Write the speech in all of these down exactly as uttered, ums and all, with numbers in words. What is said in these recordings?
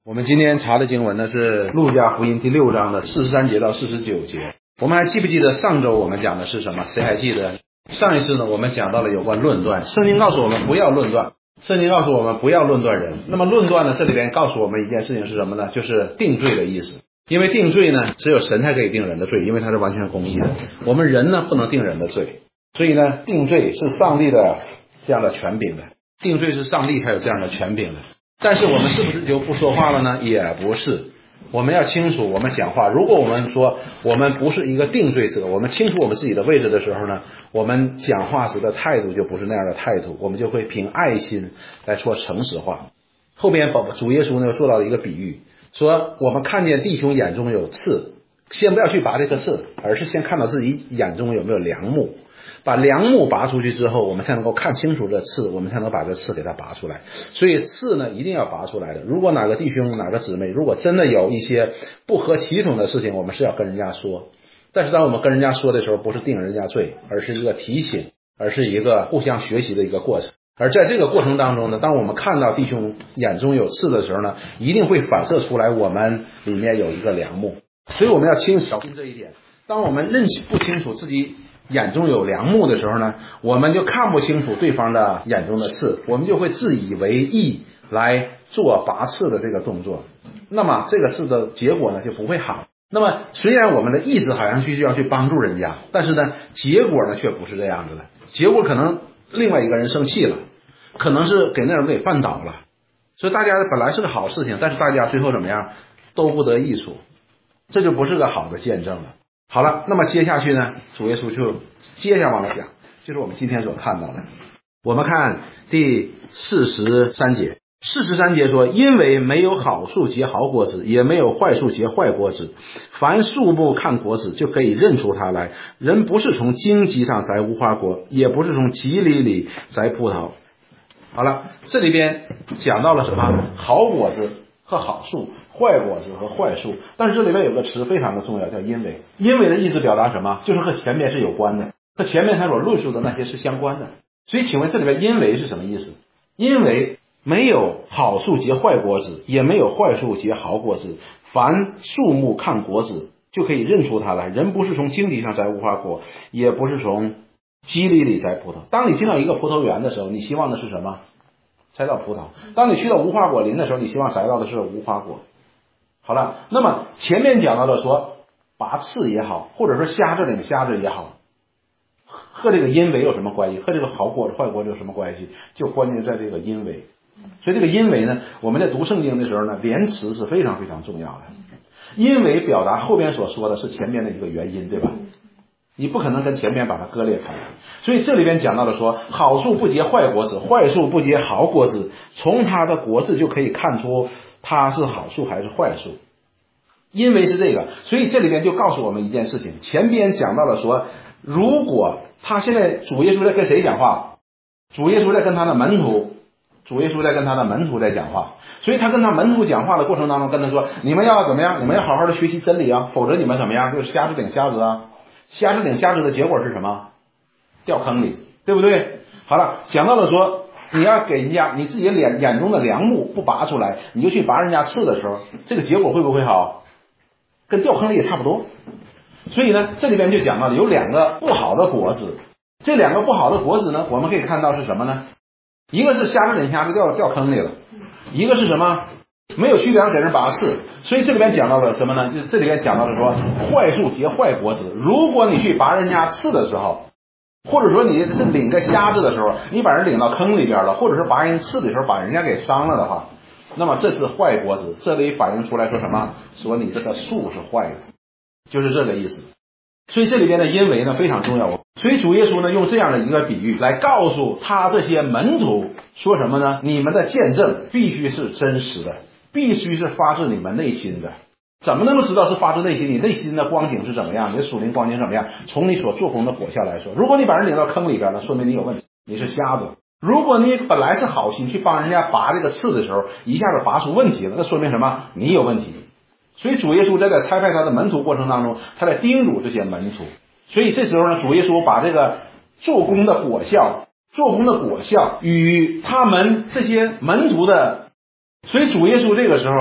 我们今天查的经文呢是路加福音第六章的四十三节到四十九节。我们还记不记得上周我们讲的是什么？谁还记得？上一次呢我们讲到了有关论断，圣经告诉我们不要论断，圣经告诉我们不要论断人。那么论断呢，这里边告诉我们一件事情是什么呢？就是定罪的意思。因为定罪呢只有神才可以定人的罪，因为他是完全公义的，我们人呢不能定人的罪，所以呢定罪是上帝的这样的权柄的，定罪是上帝才有这样的权柄的。但是我们是不是就不说话了呢？也不是，我们要清楚我们讲话。如果我们说我们不是一个定罪者，我们清楚我们自己的位置的时候呢，我们讲话时的态度就不是那样的态度，我们就会凭爱心来说诚实话。后边主耶稣呢做到了一个比喻，说我们看见弟兄眼中有刺，先不要去拔这颗刺，而是先看到自己眼中有没有梁木，把梁木拔出去之后，我们才能够看清楚这刺，我们才能把这刺给它拔出来。所以刺呢一定要拔出来的。如果哪个弟兄哪个姊妹如果真的有一些不合体统的事情，我们是要跟人家说，但是当我们跟人家说的时候，不是定人家罪，而是一个提醒，而是一个互相学习的一个过程。而在这个过程当中呢，当我们看到弟兄眼中有刺的时候呢，一定会反射出来我们里面有一个梁木。所以我们要清小心这一点。当我们认识不清楚自己眼中有梁木的时候呢，我们就看不清楚对方的眼中的刺，我们就会自以为意来做拔刺的这个动作，那么这个刺的结果呢就不会好。那么虽然我们的意思好像需要去帮助人家，但是呢结果呢却不是这样子的，结果可能另外一个人生气了，可能是给那人给绊倒了，所以大家本来是个好事情，但是大家最后怎么样都不得益处，这就不是个好的见证了。好了，那么接下去呢，主耶稣就接下往了讲，就是我们今天所看到的。我们看第四十三节，四十三节说，因为没有好树结好果子，也没有坏树结坏果子，凡树木看果子就可以认出它来。人不是从荆棘上摘无花果，也不是从棘里里摘葡萄。好了，这里边讲到了什么？好果子和好树，坏果子和坏树。但是这里面有个词非常的重要，叫因为。因为的意思表达什么？就是和前面是有关的，和前面他所论述的那些是相关的。所以请问这里面因为是什么意思？因为没有好树结坏果子，也没有坏树结好果子，凡树木看果子就可以认出它来。人不是从荆棘上摘无花果，也不是从基里里摘葡萄。当你进到一个葡萄园的时候，你希望的是什么？摘到葡萄。当你去到无花果林的时候，你希望摘到的是无花果。好了，那么前面讲到的说拔刺也好，或者说瞎子领瞎子也好，和这个因为有什么关系？和这个好果子坏果子有什么关系？就关键在这个因为。所以这个因为呢，我们在读圣经的时候呢，连词是非常非常重要的。因为表达后边所说的是前面的一个原因，对吧？你不可能跟前面把它割裂开。所以这里边讲到的说，好树不结坏果子，坏树不结好果子，从它的果子就可以看出它是好树还是坏树。因为是这个，所以这里边就告诉我们一件事情。前边讲到了说，如果他现在主耶稣在跟谁讲话？主耶稣在跟他的门徒，主耶稣在跟他的门徒在讲话。所以他跟他门徒讲话的过程当中跟他说，你们要怎么样？你们要好好的学习真理啊，否则你们怎么样？就是瞎子领瞎子啊。瞎子领瞎子的结果是什么？掉坑里，对不对？好了，讲到了说，你要给人家你自己眼眼中的梁木不拔出来，你就去拔人家刺的时候，这个结果会不会好？跟掉坑里也差不多。所以呢，这里边就讲到了有两个不好的果子。这两个不好的果子呢，我们可以看到是什么呢？一个是瞎子领瞎子掉掉坑里了，一个是什么？没有去梁给人拔刺。所以这里边讲到了什么呢？就是这里边讲到了说，坏树结坏果子。如果你去拔人家刺的时候，或者说你是领个瞎子的时候，你把人领到坑里边了，或者是拔人刺的时候把人家给伤了的话，那么这是坏果子。这里反映出来说什么？说你这个树是坏的，就是这个意思。所以这里边的因为呢非常重要。所以主耶稣呢用这样的一个比喻来告诉他这些门徒说什么呢？你们的见证必须是真实的，必须是发自你们内心的。怎么能够知道是发自内心？你内心的光景是怎么样？你的属灵光景怎么样？从你所做工的果效来说，如果你把人领到坑里边了，说明你有问题，你是瞎子。如果你本来是好心去帮人家拔这个刺的时候，一下子拔出问题了，那说明什么？你有问题。所以主耶稣在这差派他的门徒过程当中，他在叮嘱这些门徒。所以这时候呢，主耶稣把这个做工的果效，做工的果效与他们这些门徒的，所以主耶稣这个时候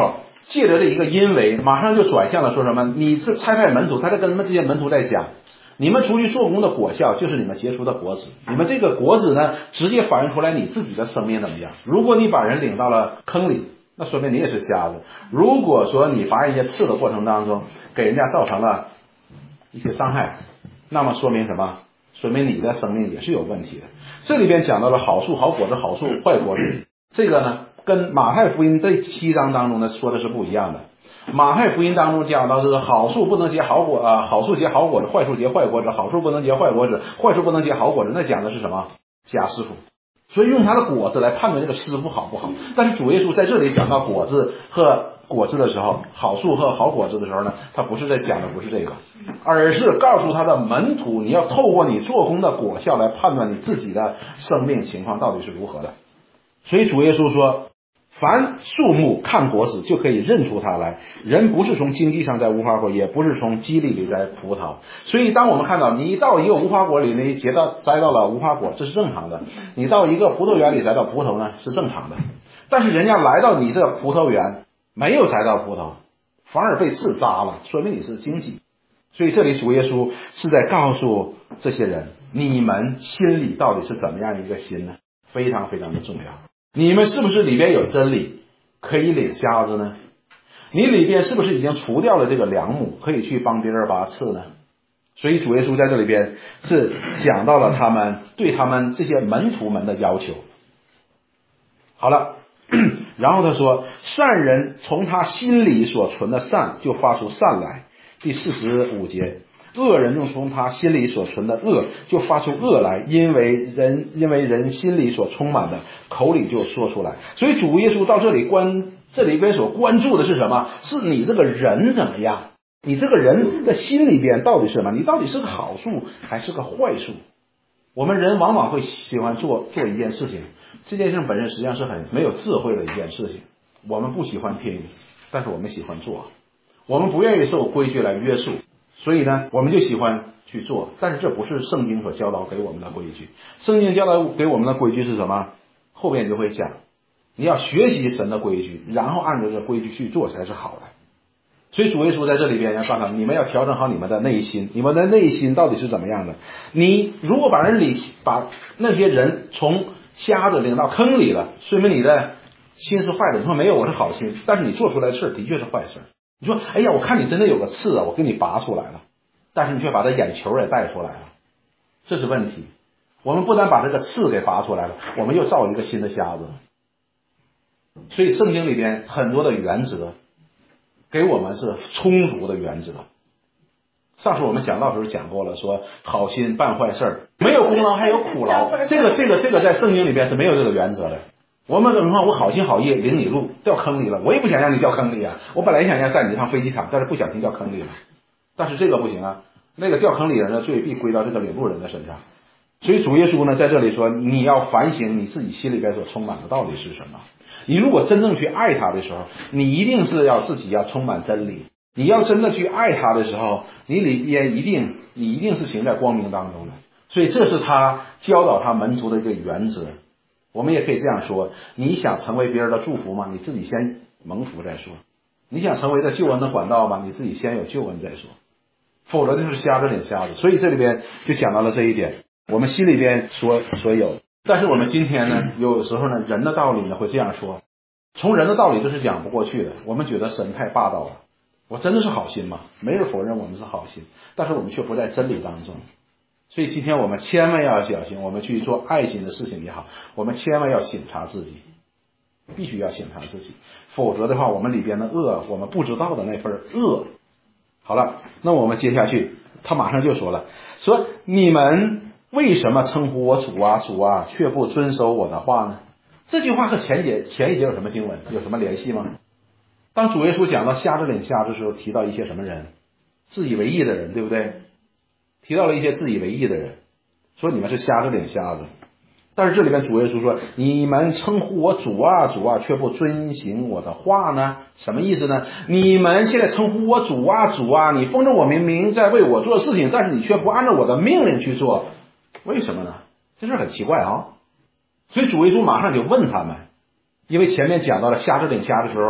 借着这一个因为，马上就转向了说什么？你这差派门徒，他在跟他们这些门徒在讲，你们出去做工的果效就是你们结出的果子，你们这个果子呢，直接反映出来你自己的生命怎么样。如果你把人领到了坑里，那说明你也是瞎子。如果说你拔人家刺的过程当中，给人家造成了一些伤害，那么说明什么？说明你的生命也是有问题的。这里边讲到了好树好果子，好树坏果子，这个呢跟马太福音这七章当中呢说的是不一样的。马太福音当中讲到这个好树不能结好果啊，好树结好果子，坏树结坏果子，好树不能结坏果子，坏树不能结好果子，那讲的是什么？假师傅。所以用他的果子来判断这个师傅好不好。但是主耶稣在这里讲到果子和果子的时候，好树和好果子的时候呢，他不是在讲的不是这个，而是告诉他的门徒，你要透过你做工的果效来判断你自己的生命情况到底是如何的。所以主耶稣说，凡树木看果子就可以认出它来，人不是从经济上摘无花果，也不是从基里里摘葡萄。所以当我们看到你到一个无花果里呢结到摘到了无花果，这是正常的，你到一个葡萄园里摘到葡萄呢是正常的。但是人家来到你这个葡萄园没有摘到葡萄，反而被刺扎了，说明你是经济。所以这里主耶稣是在告诉这些人，你们心里到底是怎么样一个心呢？非常非常的重要。你们是不是里边有真理可以领瞎子呢？你里边是不是已经除掉了这个梁木，可以去帮别人拔刺呢？所以主耶稣在这里边是讲到了他们对他们这些门徒们的要求。好了，然后他说，善人从他心里所存的善就发出善来。第四十五节，恶人又从他心里所存的恶就发出恶来，因为人因为人心里所充满的，口里就说出来。所以主耶稣到这里关这里边所关注的是什么？是你这个人怎么样？你这个人的心里边到底是什么？你到底是个好树还是个坏树？我们人往往会喜欢做做一件事情，这件事本身实际上是很没有智慧的一件事情。我们不喜欢听，但是我们喜欢做。我们不愿意受规矩来约束，所以呢，我们就喜欢去做。但是这不是圣经所教导给我们的规矩。圣经教导给我们的规矩是什么？后边就会讲，你要学习神的规矩，然后按照这规矩去做才是好的。所以主耶稣在这里边要告诉你们要调整好你们的内心，你们的内心到底是怎么样的？你如果把人领把那些人从瞎子领到坑里了，说明你的心是坏的。你说没有，我是好心，但是你做出来的事的确是坏事。你说，哎呀，我看你真的有个刺啊，我给你拔出来了，但是你却把他眼球也带出来了，这是问题。我们不但把这个刺给拔出来了，我们又造一个新的瞎子。所以圣经里边很多的原则给我们是充足的原则。上次我们讲到的时候讲过了，说好心办坏事，没有功劳还有苦劳，这个这个这个在圣经里边是没有这个原则的。我们怎么说？我好心好意领你路，掉坑里了，我也不想让你掉坑里啊。我本来想让带你上飞机场，但是不小心掉坑里了。但是这个不行啊，那个掉坑里人的罪必归到这个领路人的身上。所以主耶稣呢在这里说，你要反省你自己心里边所充满的到底是什么。你如果真正去爱他的时候，你一定是要自己要充满真理。你要真的去爱他的时候，你里边一定你一定是行在光明当中的。所以这是他教导他门徒的一个原则。我们也可以这样说，你想成为别人的祝福吗？你自己先蒙福再说。你想成为这救恩的管道吗？你自己先有救恩再说。否则就是瞎子领瞎子。所以这里边就讲到了这一点，我们心里边所所有。但是我们今天呢，有时候呢，人的道理呢会这样说，从人的道理都是讲不过去的。我们觉得神太霸道了，我真的是好心吗？没人否认我们是好心，但是我们却不在真理当中。所以今天我们千万要小心，我们去做爱心的事情也好，我们千万要省察自己，必须要省察自己，否则的话，我们里边的恶，我们不知道的那份恶。好了，那我们接下去，他马上就说了，说你们为什么称呼我主啊主啊，却不遵守我的话呢？这句话和前节前一节有什么经文有什么联系吗？当主耶稣讲到瞎子领瞎子的时候，提到一些什么人？自以为义的人，对不对？提到了一些自以为义的人，说你们是瞎子领瞎子。但是这里面主耶稣说，你们称呼我主啊主啊，却不遵行我的话呢？什么意思呢？你们现在称呼我主啊主啊，你奉着我明明在为我做事情，但是你却不按照我的命令去做，为什么呢？这事很奇怪啊。所以主耶稣马上就问他们，因为前面讲到了瞎子领瞎子的时候，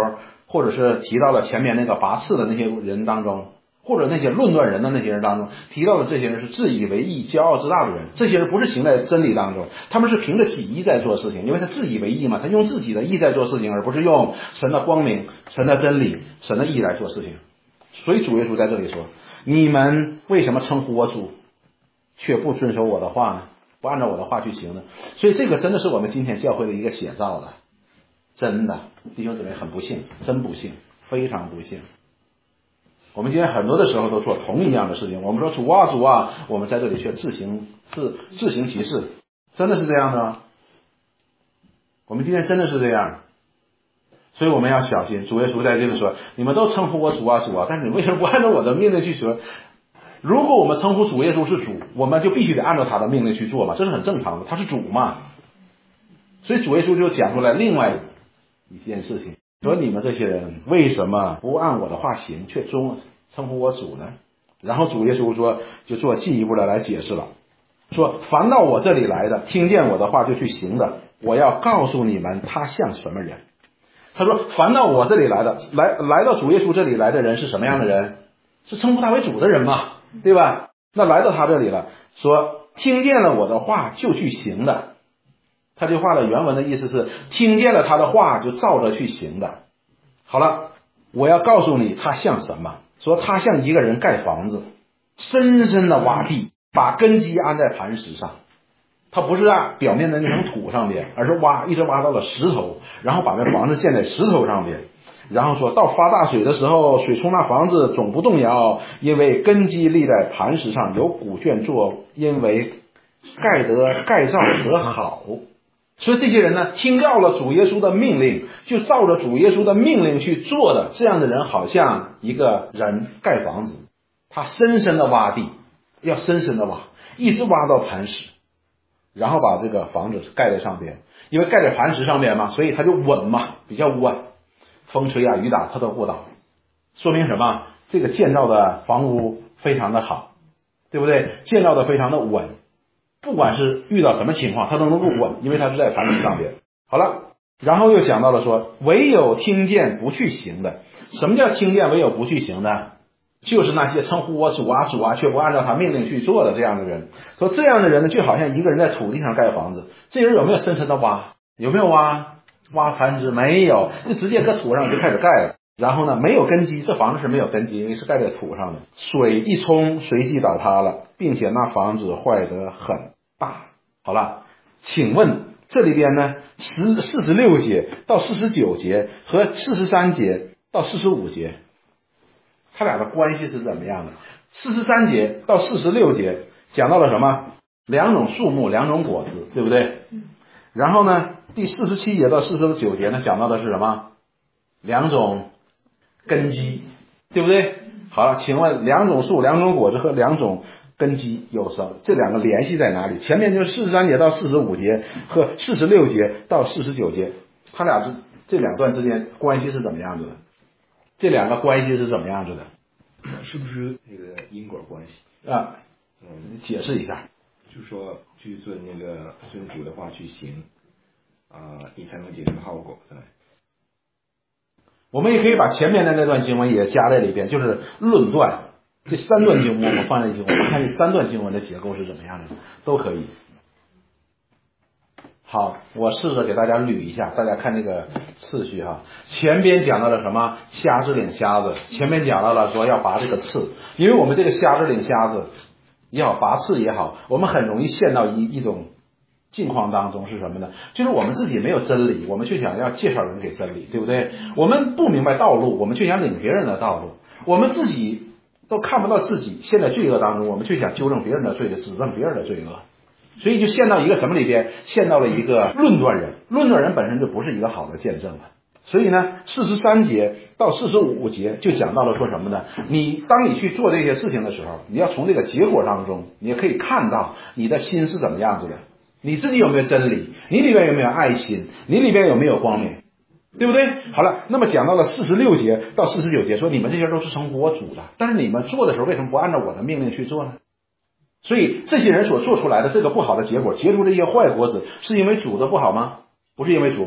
或者是提到了前面那个拔刺的那些人当中，或者那些论断人的那些人当中，提到的这些人是自以为意、骄傲自大的人。这些人不是行在真理当中，他们是凭着己意在做事情，因为他自以为意嘛，他用自己的意在做事情，而不是用神的光明、神的真理、神的意来做事情。所以主耶稣在这里说，你们为什么称呼我主，却不遵守我的话呢？不按照我的话去行呢？所以这个真的是我们今天教会的一个写照了。真的，弟兄姊妹，很不幸，真不幸，非常不幸。我们今天很多的时候都做同一样的事情，我们说主啊主啊，我们在这里却自行自自行其事，真的是这样的吗？我们今天真的是这样，所以我们要小心。主耶稣在这里说，你们都称呼我主啊主啊，但是你为什么不按照我的命令去说？如果我们称呼主耶稣是主，我们就必须得按照他的命令去做嘛，这是很正常的，他是主嘛。所以主耶稣就讲出来另外一件事情，说你们这些人为什么不按我的话行，却中称呼我主呢？然后主耶稣说，就做进一步的来解释了，说凡到我这里来的，听见我的话就去行的，我要告诉你们他像什么人。他说凡到我这里来的，来来到主耶稣这里来的人是什么样的人？是称呼他为主的人嘛，对吧？那来到他这里了，说听见了我的话就去行的。他这话的原文的意思是听见了他的话就照着去行的。好了，我要告诉你他像什么，说他像一个人盖房子，深深的挖地，把根基安在磐石上。他不是按表面的那层土上边，而是挖一直挖到了石头，然后把那房子建在石头上边。然后说到发大水的时候，水冲那房子总不动摇，因为根基立在磐石上，有古卷做，因为盖得盖造得好。所以这些人呢，听到了主耶稣的命令，就照着主耶稣的命令去做的，这样的人好像一个人盖房子，他深深的挖地，要深深的挖，一直挖到磐石，然后把这个房子盖在上边，因为盖在磐石上面嘛，所以它就稳嘛，比较稳，风吹啊雨打它都不倒。说明什么？这个建造的房屋非常的好，对不对？建造的非常的稳，不管是遇到什么情况它都能够稳，因为它是在磐石上边。好了，然后又讲到了说，唯有听见不去行的。什么叫听见唯有不去行的？就是那些称呼我主啊主啊却不按照他命令去做的这样的人。说这样的人呢，就好像一个人在土地上盖房子，这人有没有深深的挖？有没有挖？挖磐石没有，就直接搁土上就开始盖了。然后呢，没有根基，这房子是没有根基，因为是盖在土上的。水一冲，随即倒塌了，并且那房子坏得很大。好了，请问这里边呢，十四十六节到四十九节和四十三节到四十五节，它俩的关系是怎么样的？四十三节到四十六节讲到了什么？两种树木，两种果子，对不对？然后呢，第四十七节到四十九节呢，讲到的是什么？两种根基，对不对？好了，请问两种树、两种果子和两种根基有什么？这两个联系在哪里？前面就是四十三节到四十五节和四十六节到四十九节，它俩是这两段之间关系是怎么样子的？这两个关系是怎么样子的？ 是不是那个因果关系啊？ 嗯， 解释一下。 就是说去遵那个遵主的话去行啊、呃，你才能结出好果子来。 我们也可以把前面的那段经文也加在里边，就是论断。这三段经文我们放在一起，我们看这三段经文的结构是怎么样的，都可以。好，我试着给大家捋一下，大家看这个次序哈。前边讲到了什么？瞎子领瞎子。前面讲到了说要拔这个刺，因为我们这个瞎子领瞎子也好，拔刺也好，我们很容易陷到一一种境况当中，是什么呢？就是我们自己没有真理，我们却想要介绍人给真理，对不对？我们不明白道路，我们却想领别人的道路。我们自己都看不到自己陷在罪恶当中，我们却想纠正别人的罪恶，指正别人的罪恶。所以就陷到一个什么里边？陷到了一个论断人。论断人本身就不是一个好的见证了。所以呢，四十三节到四十五节就讲到了说什么呢？你当你去做这些事情的时候，你要从这个结果当中，你也可以看到你的心是怎么样子的。你自己有没有真理？你里边有没有爱心？你里边有没有光明？对不对？好了，那么讲到了四十六节到四十九节，说你们这些都是称呼我主的，但是你们做的时候为什么不按照我的命令去做呢？所以这些人所做出来的这个不好的结果，结出这些坏果子，是因为主的不好吗？不是因为主不好，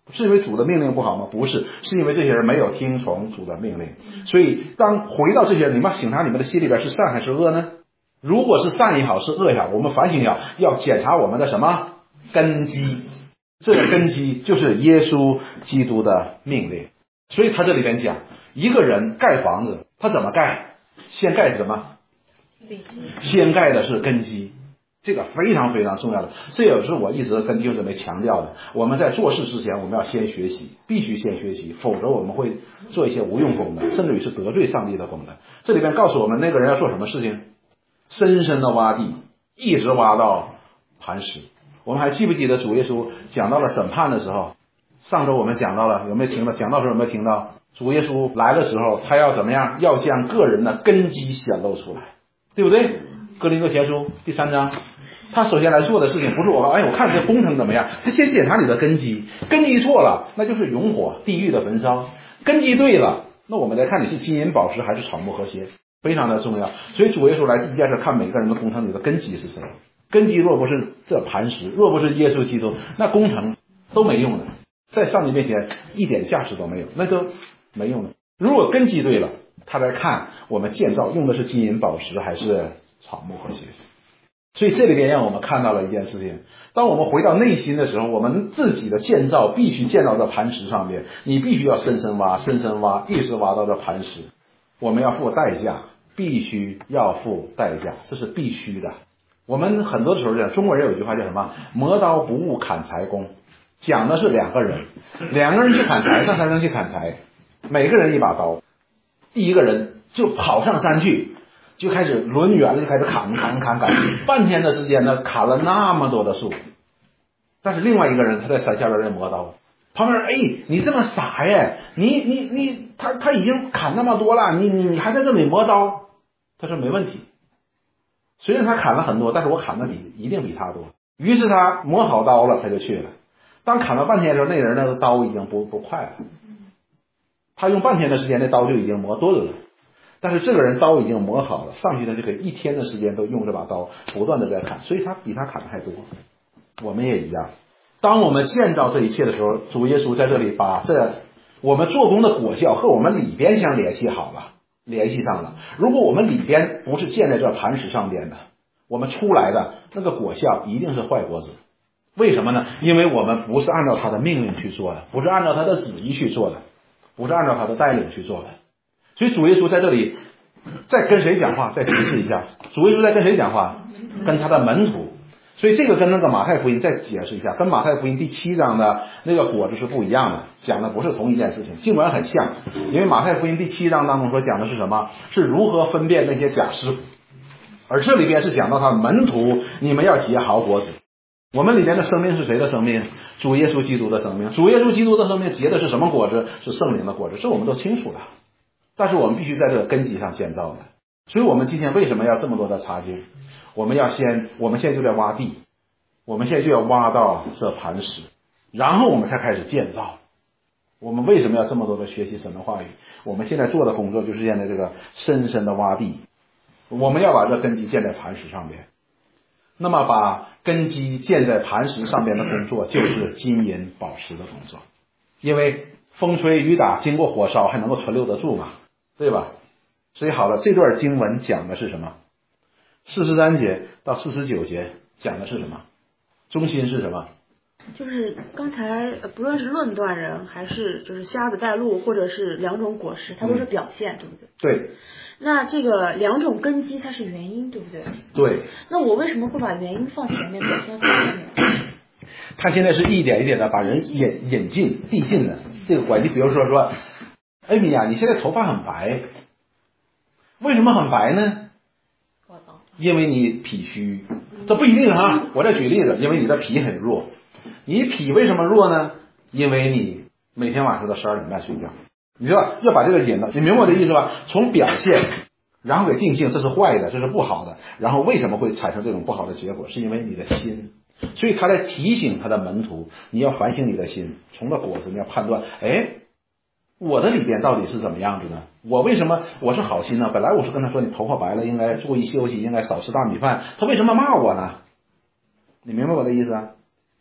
是因为主的命令不好吗？不是，是因为这些人没有听从主的命令。所以当回到这些人，你们审查你们的心里边是善还是恶呢？如果是善也好，是恶也好，我们反省一下，要检查我们的什么根基？这个根基就是耶稣基督的命令。所以他这里边讲，一个人盖房子，他怎么盖？先盖什么？先盖的是根基。这个非常非常重要的，这也是我一直跟弟兄姊妹强调的。我们在做事之前，我们要先学习，必须先学习，否则我们会做一些无用功的，甚至于是得罪上帝的功的。这里边告诉我们，那个人要做什么事情？深深的挖地，一直挖到磐石。我们还记不记得主耶稣讲到了审判的时候？上周我们讲到了，有没有听到？讲到时候有没有听到？主耶稣来的时候，他要怎么样？要将个人的根基显露出来，对不对？哥林多前书第三章，他首先来做的事情不是我，哎，我看这工程怎么样？他先检查你的根基，根基错了，那就是永火地狱的焚烧；根基对了，那我们再看你是金银宝石还是草木和谐，非常的重要。所以主耶稣来第一件事看每个人的工程里的根基是谁。根基若不是这磐石，若不是耶稣基督，那工程都没用的，在上帝面前一点价值都没有，那都没用的。如果根基对了，他来看我们建造用的是金银宝石还是草木和谐。所以这里边让我们看到了一件事情，当我们回到内心的时候，我们自己的建造必须建造在磐石上面，你必须要深深挖深深挖，一直挖到这磐石。我们要付代价，必须要付代价，这是必须的。我们很多的时候讲，中国人有一句话叫什么？磨刀不误砍柴工，讲的是两个人，两个人去砍柴，上山上去砍柴，每个人一把刀，第一个人就跑上山去，就开始抡圆了，就开始砍砍砍砍，半天的时间呢，砍了那么多的树。但是另外一个人他在山下边在磨刀，旁边人哎，你这么傻呀？你你你，他他已经砍那么多了，你你你还在这里磨刀？他说没问题。虽然他砍了很多，但是我砍的比一定比他多。于是他磨好刀了，他就去了。当砍了半天的时候，那人那个刀已经不不快了，他用半天的时间，那刀就已经磨钝了。但是这个人刀已经磨好了，上去他就可以一天的时间都用这把刀不断的在砍，所以他比他砍的还多。我们也一样，当我们建造这一切的时候，主耶稣在这里把这我们做工的果效和我们里边相联系好了，联系上了。如果我们里边不是建在这磐石上边的，我们出来的那个果效一定是坏果子。为什么呢？因为我们不是按照他的命令去做的，不是按照他的旨意去做的，不是按照他的带领去做的。所以主耶稣在这里在跟谁讲话？再提示一下，主耶稣在跟谁讲话？跟他的门徒。所以这个跟那个马太福音再解释一下，跟马太福音第七章的那个果子是不一样的，讲的不是同一件事情，尽管很像。因为马太福音第七章当中所讲的是什么？是如何分辨那些假师傅，而这里边是讲到他门徒，你们要结好果子。我们里面的生命是谁的生命？主耶稣基督的生命。主耶稣基督的生命结的是什么果子？是圣灵的果子，这我们都清楚了。但是我们必须在这个根基上建造的。所以我们今天为什么要这么多的查经？我们要先，我们现在就在挖地，我们现在就要挖到这磐石，然后我们才开始建造。我们为什么要这么多的学习神的话语？我们现在做的工作就是现在这个深深的挖地，我们要把这根基建在磐石上面。那么把根基建在磐石上面的工作就是金银宝石的工作，因为风吹雨打经过火烧还能够存留得住嘛，对吧？所以好了，这段经文讲的是什么？四十三节到四十九节讲的是什么？中心是什么？ 就是刚才不论是论断人还是就是瞎子带路或者是两种果实，它都是表现、嗯、对不对？ 对。 那这个两种根基它是原因，对不对？ 对。 那我为什么会把原因放前面，表现放后面？ 他现在是一点一点的把人引引进递进的这个关系。比如说说，艾米呀，你现在头发很白，为什么很白呢？因为你脾虚，这不一定啊。我再举例子，因为你的脾很弱。你脾为什么弱呢？因为你每天晚上到十二点半睡觉。你知道要把这个引到，你明白我的意思吧？从表现，然后给定性，这是坏的，这是不好的。然后为什么会产生这种不好的结果？是因为你的心。所以他在提醒他的门徒，你要反省你的心，从这果子你要判断，哎，我的里边到底是怎么样子呢？我为什么我是好心呢？本来我是跟他说你头发白了应该注意休息，应该少吃大米饭，他为什么骂我呢？你明白我的意思啊？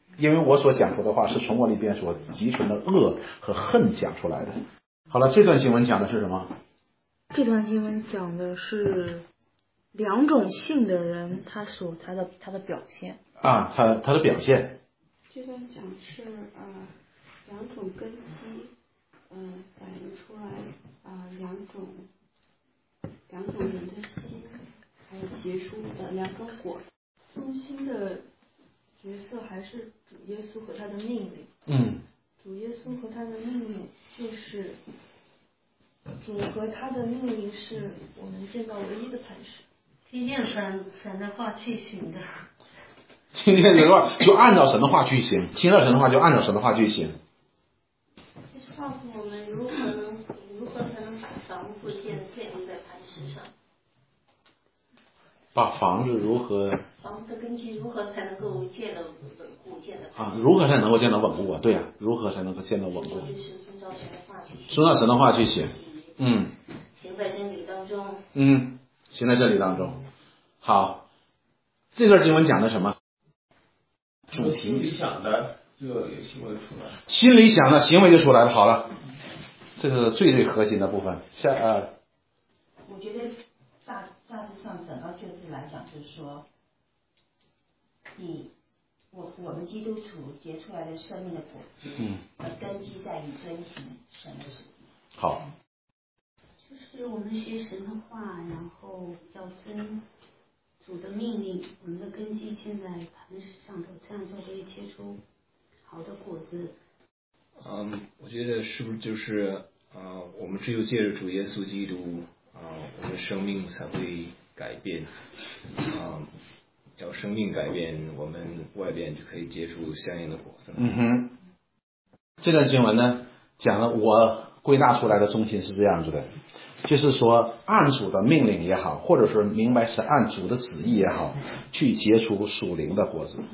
因为我所讲出的话是从我里边所集存的恶和恨讲出来的。好了，这段经文讲的是什么？ 这段经文讲的是两种性的人他所他的他的表现啊，他他的表现。 这段讲是呃两种根基，嗯、呃，反映出来啊、呃、两种两种人的心，还有结出的两种果。中心的角色还是主耶稣和他的命令。 嗯。 主耶稣和他的命令就是主和他的命令是我们见到唯一的磐石。 听见神神的话去行的。 听见神的话就按照神的话去行，听到神的话就按照神的话去行。 就是告诉我们如何能如何才能把房子建建立在磐石上。 把房子如何？ 房子的根基如何才能够建得稳固，建得啊？如何才能够建得稳固啊？对呀、啊，如何才能够建得稳固？ 就是遵照神的话去行。 遵照神的话去行。嗯。 行在真理当中。 嗯，行在真理当中。好，这段经文讲的什么？主题。 心里想的，这个行为出来。 心里想的，行为就出来了。好了，这是最最核心的部分。下呃。 我觉得大大致上整个就是来讲，就是说，你我我们基督徒结出来的生命的果子， 嗯， 根基在于遵行神的旨意。 好。 就是我们学神的话，然后要遵主的命令，我们的根基建在磐石上头，这样就可以结出好的果子。 嗯，我觉得是不是就是啊、呃，我们只有借着主耶稣基督啊、呃，我们生命才会改变啊、呃，要生命改变，我们外边就可以结出相应的果子。 嗯哼，这段经文呢，讲了我归纳出来的中心是这样子的。就是说按主的命令也好，或者是明白是按主的旨意也好，去结出属灵的果子。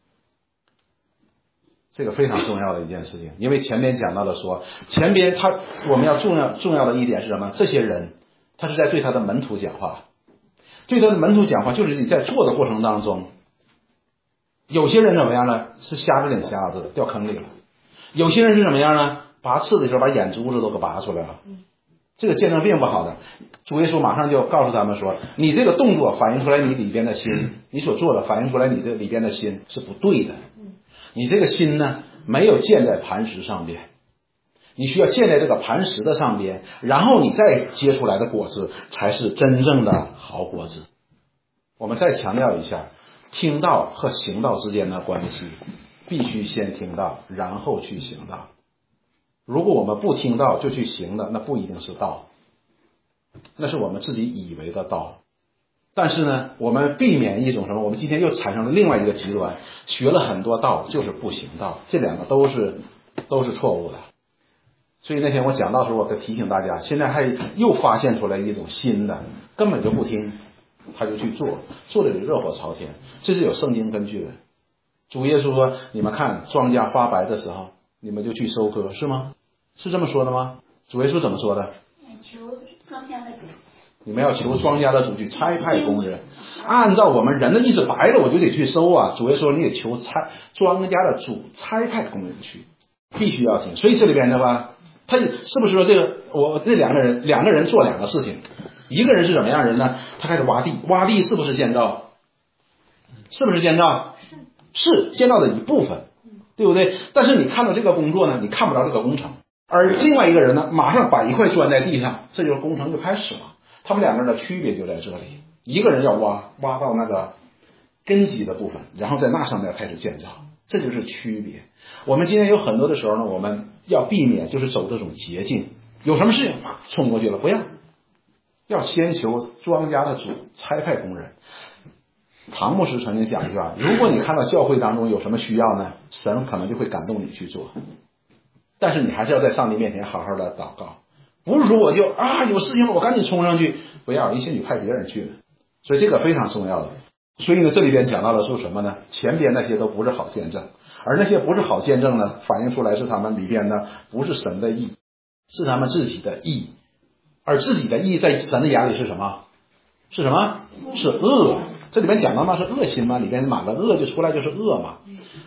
这个非常重要的一件事情，因为前边讲到了说，前边他我们要重要重要的一点是什么？这些人他是在对他的门徒讲话，对他的门徒讲话，就是你在做的过程当中，有些人怎么样呢？是瞎子领瞎子的，掉坑里了；有些人是怎么样呢？拔刺的时候把眼珠子都给拔出来了。这个见证并不好的，主耶稣马上就告诉他们说，你这个动作反映出来你里边的心，你所做的反映出来你这里边的心是不对的。你这个心呢，没有建在磐石上边，你需要建在这个磐石的上边，然后你再结出来的果子才是真正的好果子。我们再强调一下，听道和行道之间的关系，必须先听道，然后去行道。如果我们不听道就去行的，那不一定是道，那是我们自己以为的道。但是呢，我们避免一种什么？我们今天又产生了另外一个极端，学了很多道就是不行道，这两个都是都是错误的。所以那天我讲到的时候，我提醒大家，现在还又发现出来一种新的，根本就不听，他就去做，做的热火朝天，这是有圣经根据的。主耶稣说：“你们看庄稼发白的时候，你们就去收割，是吗？是这么说的吗？”主耶稣怎么说的？ 求庄稼的主。 你们要求庄稼的主去差派工人，按照我们人的意思，白了我就得去收啊。主耶稣说你得求差庄稼的主差派工人去，必须要听。所以这里边的话，他是不是说这个我这两个人两个人做两个事情？一个人是什么样人呢？他开始挖地，挖地是不是建造？是不是建造？是建造的一部分，对不对？但是你看到这个工作呢，你看不着这个工程。而另外一个人呢，马上把一块砖在地上，这就是工程就开始了。他们两个人的区别就在这里，一个人要挖挖到那个根基的部分，然后在那上面开始建造，这就是区别。我们今天有很多的时候呢，我们要避免就是走这种捷径，有什么事情啊冲过去了，不要，要先求庄稼的主差派工人。唐牧师曾经讲一句话，如果你看到教会当中有什么需要呢，神可能就会感动你去做，但是你还是要在上帝面前好好的祷告。不是说我就啊有事情了我赶紧冲上去，不要，也许你派别人去了，所以这个非常重要的。所以呢，这里边讲到的是什么呢？前边那些都不是好见证，而那些不是好见证呢，反映出来是他们里边呢不是神的义，是他们自己的义，而自己的义在神的眼里是什么？是什么？是恶。这里边讲到嘛是恶心嘛，里边满了恶就出来就是恶嘛。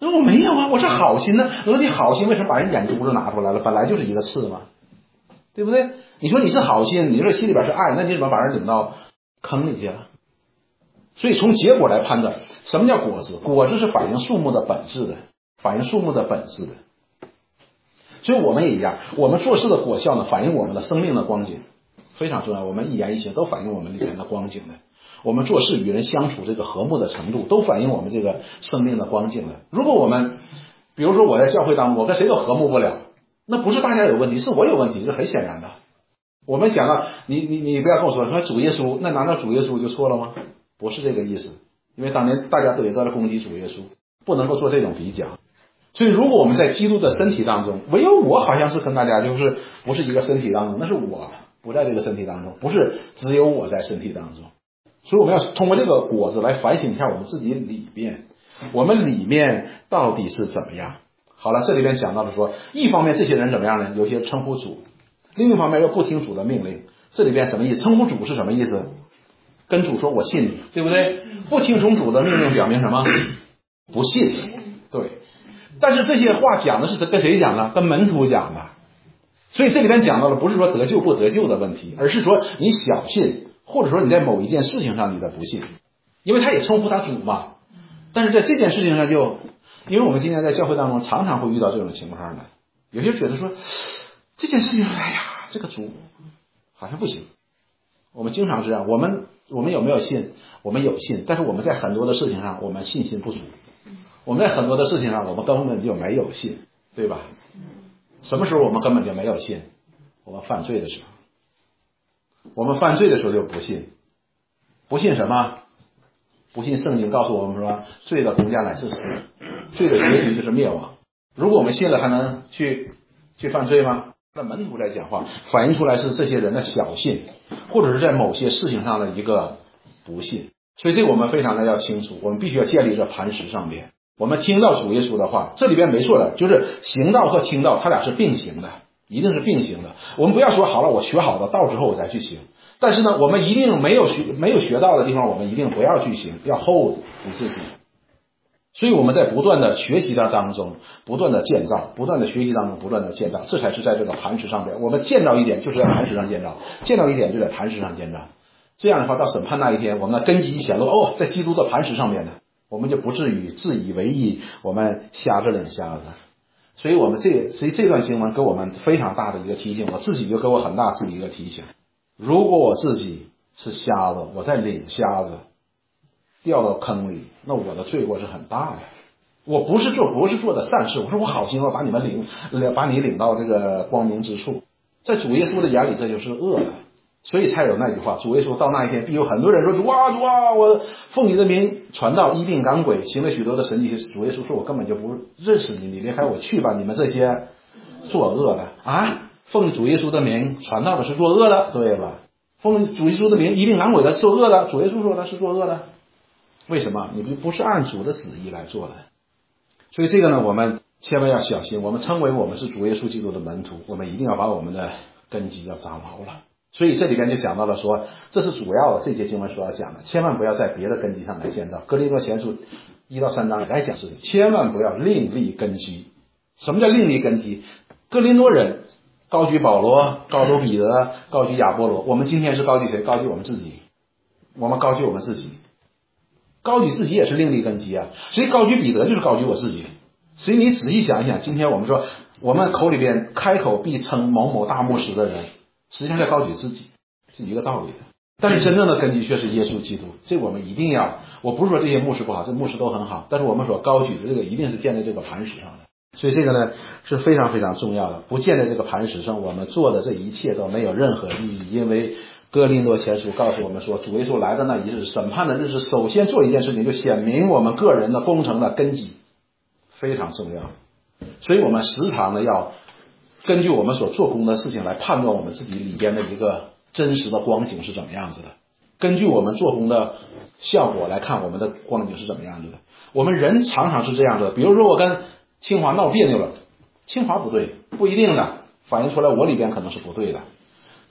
那我没有啊，我是好心呢。我说你好心为什么把人眼珠子拿出来了？本来就是一个刺嘛，对不对？你说你是好心，你说心里边是爱，那你怎么把人领到坑里去了？所以从结果来判断，什么叫果子？果子是反映树木的本质的，反映树木的本质的。所以我们也一样，我们做事的果效呢，反映我们的生命的光景，非常重要。我们一言一行都反映我们里面的光景的。我们做事与人相处这个和睦的程度，都反映我们这个生命的光景的。如果我们，比如说我在教会当中，我跟谁都和睦不了，那不是大家有问题，是我有问题，这很显然的。我们想到你你你不要跟我说说主耶稣，那难道主耶稣就错了吗？不是这个意思，因为当年大家都也在攻击主耶稣，不能够做这种比较。所以如果我们在基督的身体当中，唯有我好像是跟大家就是不是一个身体当中，那是我不在这个身体当中，不是只有我在身体当中。所以我们要通过这个果子来反省一下我们自己里面，我们里面到底是怎么样。好了，这里边讲到了说，一方面这些人怎么样呢？有些称呼主，另一方面又不听主的命令。这里边什么意思？称呼主是什么意思？跟主说我信你，对不对？不听从主的命令表明什么？不信。对。但是这些话讲的是跟谁讲的？跟门徒讲的。所以这里边讲到了不是说得救不得救的问题，而是说你小信，或者说你在某一件事情上你的不信，因为他也称呼他主嘛。但是在这件事情上就，因为我们今天在教会当中常常会遇到这种情况的，有些觉得说这件事情，哎呀，这个主好像不行。我们经常是这样，我们我们有没有信？我们有信，但是我们在很多的事情上我们信心不足，我们在很多的事情上我们根本就没有信，对吧？什么时候我们根本就没有信？我们犯罪的时候，我们犯罪的时候就不信。不信什么？不信圣经告诉我们说，罪的工价乃是死，罪的结局就是灭亡。如果我们信了，还能去去犯罪吗？那门徒来讲话，反映出来是这些人的小信，或者是在某些事情上的一个不信。所以这个我们非常的要清楚，我们必须要建立在磐石上面。我们听到主耶稣的话，这里边没错的，就是行道和听道，它俩是并行的，一定是并行的。我们不要说好了，我学好了道之后我再去行。但是呢，我们一定没有学没有学到的地方，我们一定不要去行，要 hold 你自己。所以我们在不断的学习的当中，不断的建造，不断的学习当中，不断的建造，这才是在这个磐石上边。我们建造一点，就是在磐石上建造；建造一点，就在磐石上建造。这样的话，到审判那一天，我们的根基一显露，哦，在基督的磐石上面的，我们就不至于自以为意，我们瞎子领瞎子。所以我们这所以这段经文给我们非常大的一个提醒，我自己就给我很大自己一个提醒。如果我自己是瞎子，我在领瞎子掉到坑里，那我的罪过是很大的。我不是做不是做的善事，我说我好心我把你们领把你领到这个光明之处，在主耶稣的眼里这就是恶的。所以才有那句话，主耶稣到那一天必有很多人说，主啊主啊，我奉你的名传道医病赶鬼，行了许多的神迹。主耶稣说，我根本就不认识你，你离开我去吧，你们这些作恶的啊！奉主耶稣的名传道的是作恶的，对吧？奉主耶稣的名医病赶鬼的是作恶的，主耶稣说的是作恶的。为什么？你不是按主的旨意来做的。所以这个呢，我们千万要小心。我们称为我们是主耶稣基督的门徒，我们一定要把我们的根基要扎牢了。所以这里边就讲到了说，这是主要的这节经文所要讲的，千万不要在别的根基上来建造。哥林多前书一到三章也来讲事情，千万不要另立根基。什么叫另立根基？哥林多人高举保罗，高举彼得，高举亚波罗。我们今天是高举谁？高举我们自己。我们高举我们自己，高举自己也是另立根基啊。谁高举彼得就是高举我自己。所以你仔细想一想，今天我们说我们口里边开口必称某某大牧师的人，实际上在高举自己，是一个道理的。但是真正的根基却是耶稣基督，这我们一定要，我不是说这些牧师不好，这牧师都很好，但是我们所高举的这个一定是建在这个磐石上的。所以这个呢是非常非常重要的，不建在这个磐石上，我们做的这一切都没有任何意义。因为哥林多前书告诉我们说，主耶稣来的那一日，审判的日子，首先做一件事情，就显明我们个人的工程的根基，非常重要。所以我们时常的要根据我们所做工的事情来判断我们自己里边的一个真实的光景是怎么样子的，根据我们做工的效果来看我们的光景是怎么样子的。我们人常常是这样的，比如说我跟清华闹别扭了，清华不对，不一定的，反映出来我里边可能是不对的。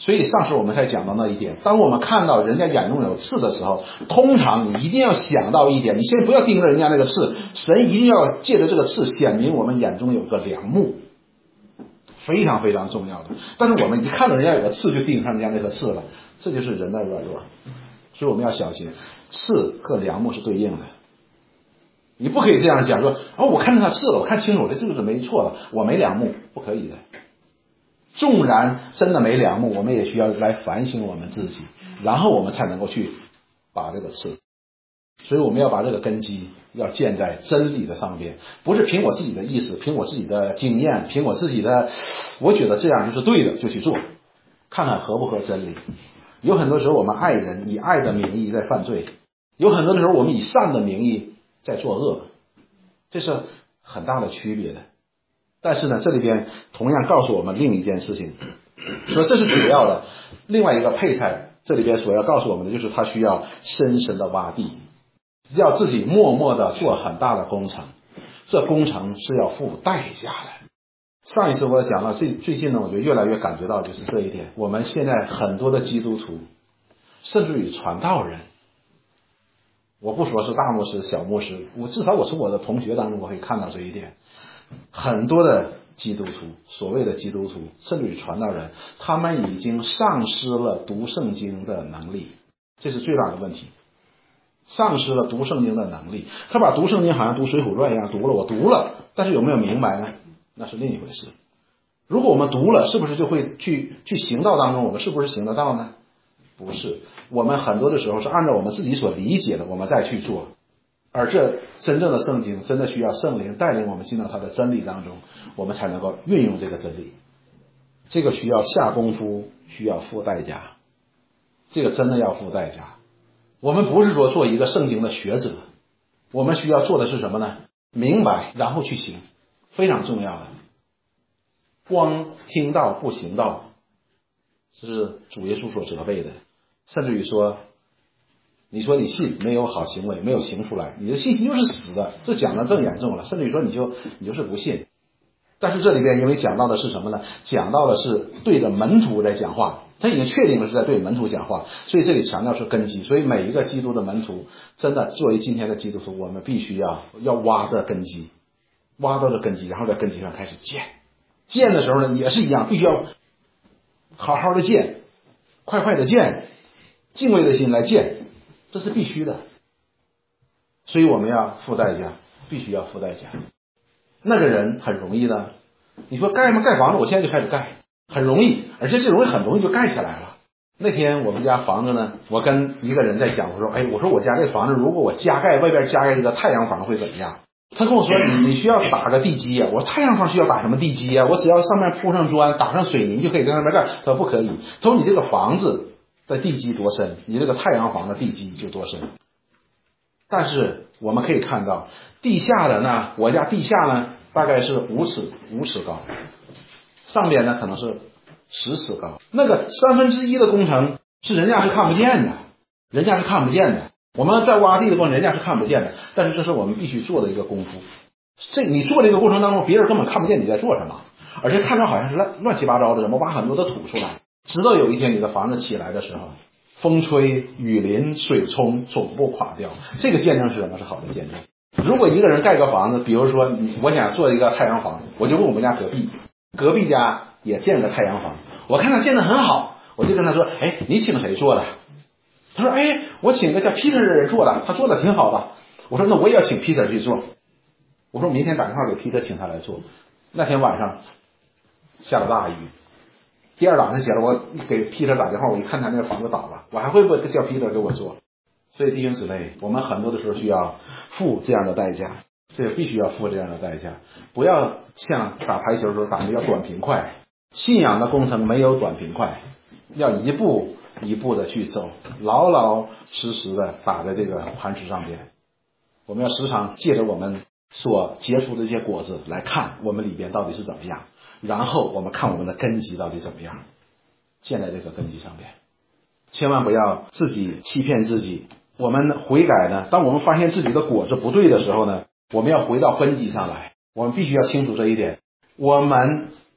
所以上次我们才讲到那一点，当我们看到人家眼中有刺的时候，通常你一定要想到一点，你先不要盯着人家那个刺，神一定要借着这个刺显明我们眼中有个梁木，非常非常重要的。但是我们一看到人家有个刺就盯上人家那个刺了，这就是人的软弱。所以我们要小心，刺和梁木是对应的。你不可以这样讲说，哦，我看见他刺了，我看清楚了，这个是没错的，我没梁木，不可以的。纵然真的没梁木，我们也需要来反省我们自己，然后我们才能够去把这个刺。所以我们要把这个根基要建在真理的上边，不是凭我自己的意思，凭我自己的经验，凭我自己的我觉得这样就是对的就去做，看看合不合真理。有很多时候我们爱人以爱的名义在犯罪，有很多的时候我们以善的名义在作恶，这是很大的区别的。但是呢，这里边同样告诉我们另一件事情，说这是主要的。另外一个配菜，这里边所要告诉我们的就是他需要深深的挖地，要自己默默的做很大的工程，这工程是要付代价的。上一次我讲了，最最近呢，我就越来越感觉到就是这一点。我们现在很多的基督徒，甚至于传道人，我不说是大牧师、小牧师，我至少我从我的同学当中我可以看到这一点。很多的基督徒，所谓的基督徒，甚至于传道人，他们已经丧失了读圣经的能力，这是最大的问题。丧失了读圣经的能力，他把读圣经好像读水浒传一样读了，我读了，但是有没有明白呢？那是另一回事。如果我们读了，是不是就会去去行道当中，我们是不是行得到呢？不是，我们很多的时候是按照我们自己所理解的，我们再去做。而这真正的圣经真的需要圣灵带领我们进到它的真理当中，我们才能够运用这个真理。这个需要下功夫，需要付代价，这个真的要付代价。我们不是说做一个圣经的学者，我们需要做的是什么呢？明白然后去行，非常重要的。光听道不行道，这是主耶稣所责备的。甚至于说，你说你信没有好行为，没有行出来，你的信心就是死的，这讲的更严重了。甚至于说你就你就是不信。但是这里边因为讲到的是什么呢？讲到的是对着门徒在讲话，他已经确定了是在对门徒讲话，所以这里强调是根基。所以每一个基督的门徒，真的作为今天的基督徒，我们必须要要挖这根基，挖到这根基，然后在根基上开始建。建的时候呢，也是一样，必须要好好的建，快快的建，敬畏的心来建，这是必须的。所以我们要付代价，必须要付代价。那个人很容易的，你说盖吗？盖房子，我现在就开始盖，很容易，而且这容易很容易就盖起来了。那天我们家房子呢，我跟一个人在讲，我说，哎，我说我家这房子如果我加盖外边加盖一个太阳房会怎么样？他跟我说，你你需要打个地基啊。我说太阳房需要打什么地基啊？我只要上面铺上砖，打上水泥就可以在上面盖。他说不可以，他说你这个房子的地基多深，你这个太阳房的地基就多深。但是我们可以看到地下的呢，我家地下呢大概是五尺五尺高，上边呢可能是十尺高，那个三分之一的工程是人家是看不见的，人家是看不见的。我们在挖地的过程人家是看不见的，但是这是我们必须做的一个功夫。这你做这个过程当中，别人根本看不见你在做什么，而且看着好像是乱乱七八糟的，怎么挖很多的土出来。直到有一天你的房子起来的时候，风吹雨淋水冲总不垮掉，这个见证是什么？是好的见证。如果一个人盖个房子，比如说我想做一个太阳房，我就问我们家隔壁，隔壁家也建个太阳房，我看他建得很好，我就跟他说，哎，你请谁做的？他说，哎，我请个叫 Peter 的人做的，他做的挺好的。我说那我也要请 Peter 去做。我说明天打电话给 Peter 请他来做。那天晚上下了大雨，第二早上起来我给 Peter 打电话，我一看他那个房子倒了，我还会不会叫 Peter 给我做？所以弟兄姊妹，我们很多的时候需要付这样的代价，这个必须要付这样的代价。不要像打排球的时候打的要短平快，信仰的工程没有短平快，要一步一步的去走，老老实实的打在这个磐石上边。我们要时常借着我们所结出的这些果子来看我们里边到底是怎么样，然后我们看我们的根基到底怎么样，建在这个根基上边。千万不要自己欺骗自己。我们悔改呢，当我们发现自己的果子不对的时候呢，我们要回到根基上来。我们必须要清楚这一点，我们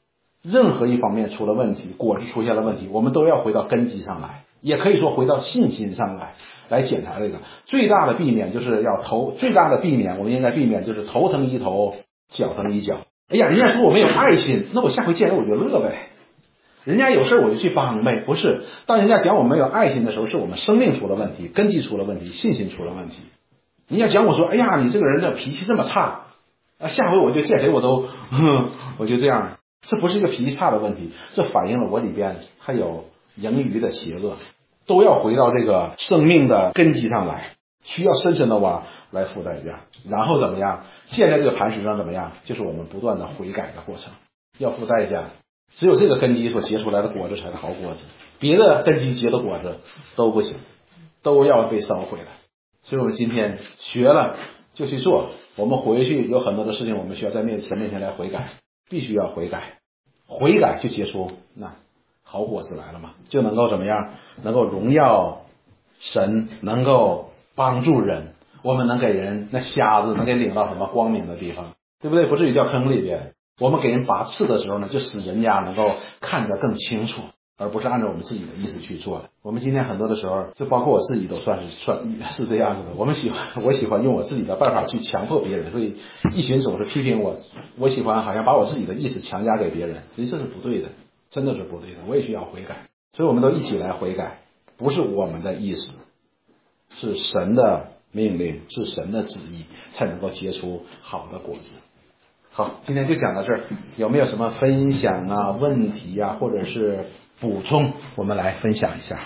任何一方面出了问题，果实出现了问题，我们都要回到根基上来，也可以说回到信心上来来检查这个。最大的避免就是要头，最大的避免我们应该避免就是头疼医头，脚疼医脚。哎呀，人家说我没有爱心，那我下回见人我就乐呗。人家有事我就去帮呗，不是。当人家讲我们没有爱心的时候，是我们生命出了问题，根基出了问题，信心出了问题。人家讲我说，哎呀，你这个人的脾气这么差啊，下回我就见谁我都，呵我就这样。这不是一个脾气差的问题，这反映了我里边还有盈余的邪恶，都要回到这个生命的根基上来，需要深深的挖来付代价。然后怎么样？建在这个磐石上怎么样？就是我们不断的悔改的过程，要付代价。只有这个根基所结出来的果子才是好果子，别的根基结的果子都不行，都要被烧毁了。所以我们今天学了就去做，我们回去有很多的事情我们需要在面神面前来悔改，必须要悔改，悔改就结出那好果子来了嘛，就能够怎么样？能够荣耀神，能够帮助人，我们能给人那瞎子能给领到什么光明的地方，对不对？不至于掉坑里边。我们给人拔刺的时候呢，就使人家能够看得更清楚，而不是按照我们自己的意思去做的。我们今天很多的时候，就包括我自己都算是算是这样子的。我们喜欢，我喜欢用我自己的办法去强迫别人，所以一群总是批评我。我喜欢好像把我自己的意思强加给别人，实际这是不对的，真的是不对的。我也需要悔改，所以我们都一起来悔改，不是我们的意思，是神的命令，是神的旨意，才能够结出好的果子。好，今天就讲到这儿，有没有什么分享啊、问题啊，或者是补充，我们来分享一下。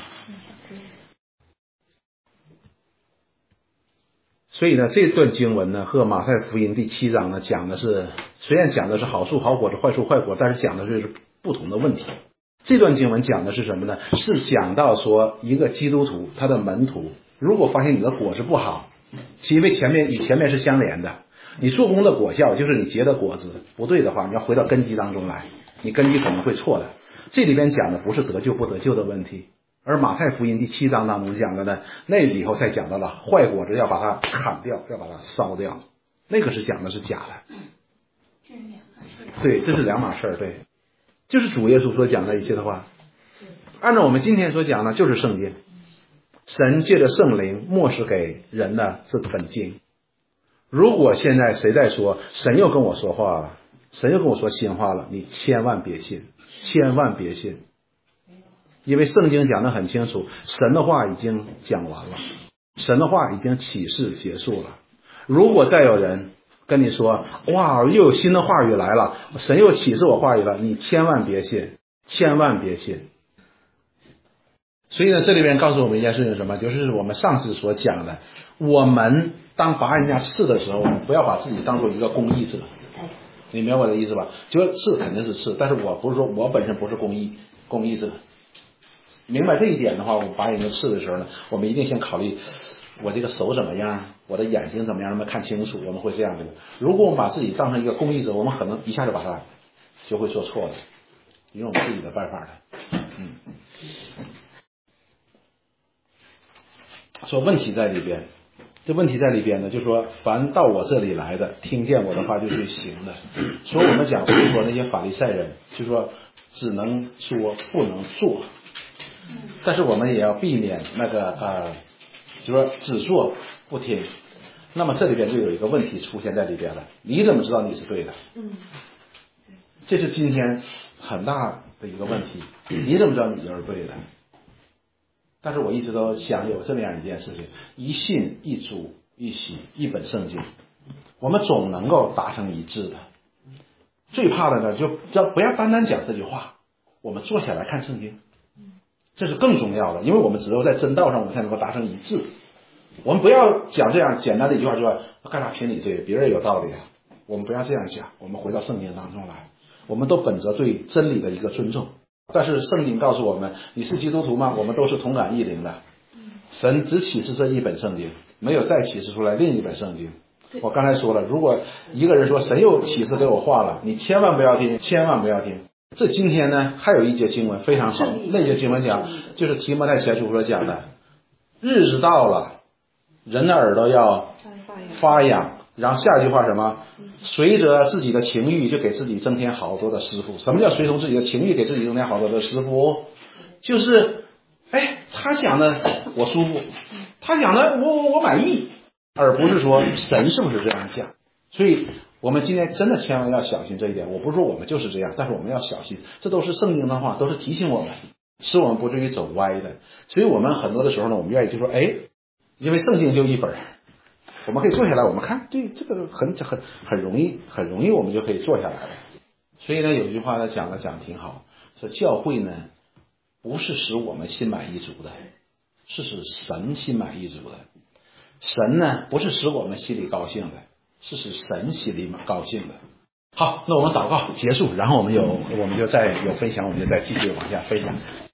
所以呢，这段经文呢和马太福音第七章呢讲的是，虽然讲的是好树好果子，坏树坏果，但是讲的是不同的问题。这段经文讲的是什么呢？是讲到说一个基督徒他的门徒，如果发现你的果子不好，因为前面与前面是相连的。你做工的果效就是你结的果子不对的话，你要回到根基当中来，你根基可能会错的。这里边讲的不是得救不得救的问题，而马太福音第七章当中讲的呢，那里头才讲到了坏果子要把它砍掉，要把它烧掉，那个是讲的是假的。对，这是两码事儿。对，就是主耶稣所讲的一切的话，按照我们今天所讲的，就是圣经，神借着圣灵默示给人的是本经。如果现在谁在说神又跟我说话了，神又跟我说新话了，你千万别信，千万别信，因为圣经讲得很清楚，神的话已经讲完了，神的话已经启示结束了。如果再有人跟你说哇又有新的话语来了，神又启示我话语了，你千万别信，千万别信。所以呢，这里边告诉我们一件事情，什么？就是我们上次所讲的，我们当拔人家刺的时候，不要把自己当做一个公益者，你明白我的意思吧？就是刺肯定是刺，但是我不是说我本身不是公益公益者。明白这一点的话，我们拔人家刺的时候呢，我们一定先考虑我这个手怎么样，我的眼睛怎么样，能不能看清楚，我们会这样的。如果我们把自己当成一个公益者，我们可能一下就把它就会做错了，因为我们自己的办法的。嗯。说问题在里边，这问题在里边呢，就是说凡到我这里来的，听见我的话就去行的。所以我们讲不是说那些法利赛人，就说只能说不能做，但是我们也要避免那个呃，就说只做不听。那么这里边就有一个问题出现在里边了，你怎么知道你是对的？嗯，这是今天很大的一个问题，你怎么知道你就是对的？但是我一直都想有这么样一件事情，一信一主一喜一本圣经，我们总能够达成一致的。最怕的呢，就就不要单单讲这句话，我们坐下来看圣经，这是更重要的，因为我们只有在真道上我们才能够达成一致。我们不要讲这样简单的一句话，就说干啥凭你对别人有道理啊，我们不要这样讲，我们回到圣经当中来，我们都本着对真理的一个尊重。但是圣经告诉我们，你是基督徒吗？我们都是同感异灵的。神只启示这一本圣经，没有再启示出来另一本圣经。我刚才说了，如果一个人说神又启示给我话了，你千万不要听，千万不要听。这今天呢还有一节经文非常好，那节经文讲就是提摩太前书所讲的，日子到了，人的耳朵要发痒， 然后下一句话什么？随着自己的情欲就给自己增添好多的师傅。什么叫随从自己的情欲给自己增添好多的师傅？就是哎，他讲的我舒服，他讲的我我我满意，而不是说神是不是这样讲。所以我们今天真的千万要小心这一点。我不是说我们就是这样，但是我们要小心，这都是圣经的话，都是提醒我们，使我们不至于走歪的。所以我们很多的时候呢，我们愿意就说，哎，因为圣经就一本，我们可以坐下来，我们看，对，这个很很很容易，很容易，我们就可以坐下来了。所以呢，有一句话呢讲的讲的挺好，说教会呢不是使我们心满意足的，是使神心满意足的。神呢不是使我们心里高兴的，是使神心里高兴的。好，那我们祷告结束，然后我们有我们就再有分享，我们就再继续往下分享。